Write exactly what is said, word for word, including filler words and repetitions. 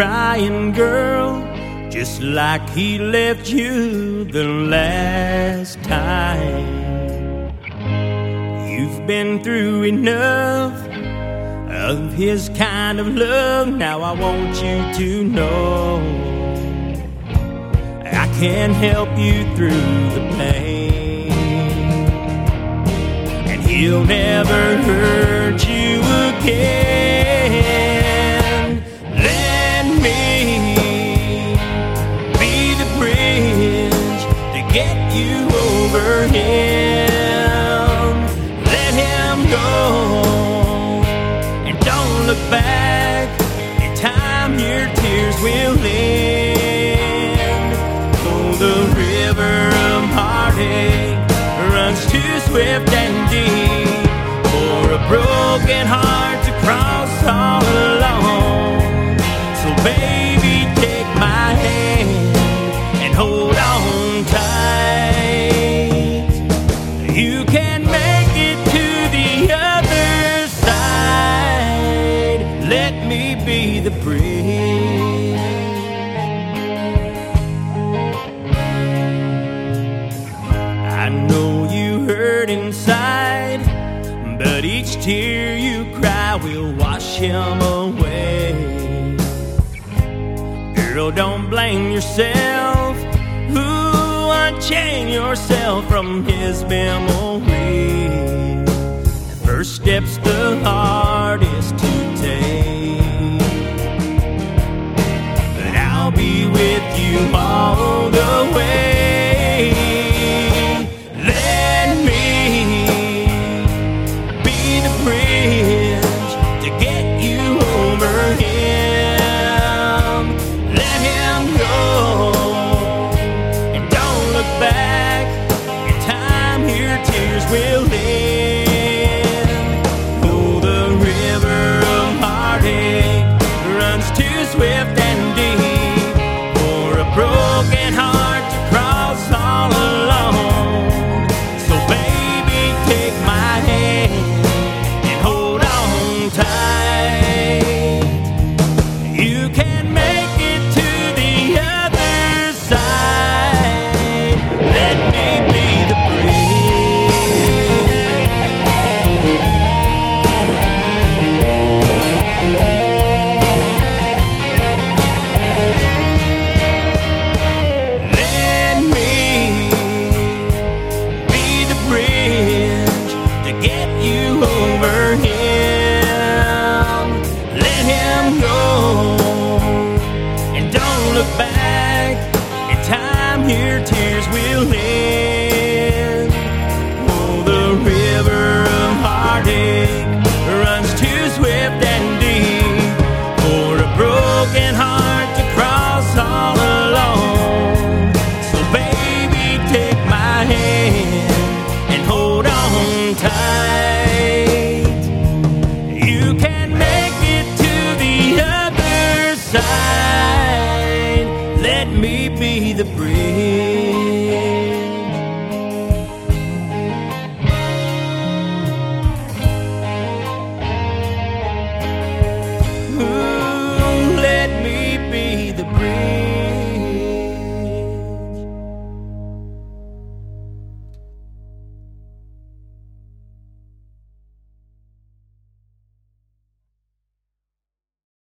crying, girl, just like he left you the last time. You've been through enough of his kind of love. Now I want you to know I can help you through the pain, and he'll never hurt you again. Let me be the bridge to get you over him. Let him go, look back. In time your tears will end. Oh, the river of heartache runs too swift and deep for a broken heart to cross all alone. So baby, take my hand and hold on tight. You can make it to the other side. Let me be the bridge. I know you hurt inside, but each tear you cry will wash him away. Girl, don't blame yourself. Ooh, unchain yourself from his memory. The first step's the hardest to take, but I'll be with you all the way. Let me be the bridge to get you over him. Let him go, and don't look back. In time your tears will end. Oh, the river of heartache runs too swift and deep for a broken heart to cross all alone. So baby, take my hand and hold on tight. You can make it to the other side. Let me be the over him. Let him go, and don't look back. In time your tears will end. Oh, the river of heartache runs too swift and deep for a broken heart to cross all alone. So baby, take my hand and hold on tight. Let me be the bridge.